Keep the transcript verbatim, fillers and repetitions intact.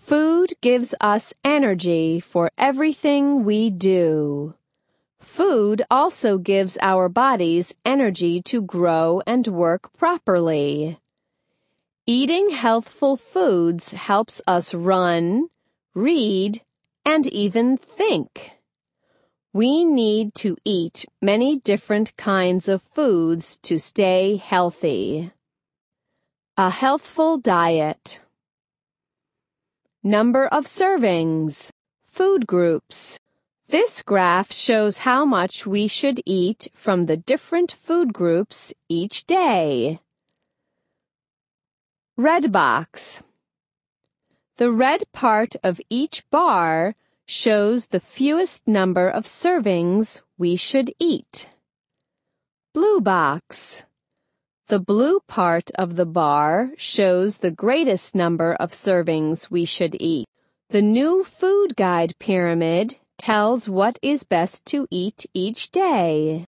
Food gives us energy for everything we do. Food also gives our bodies energy to grow and work properly. Eating healthful foods helps us run, read, and even think. We need to eat many different kinds of foods to stay healthy. A healthful diet. Number of servings. Food groups. This graph shows how much we should eat from the different food groups each day. Red box. The red part of each bar shows the fewest number of servings we should eat. Blue box. The blue part of the bar shows the greatest number of servings we should eat. The new food guide pyramid tells what is best to eat each day.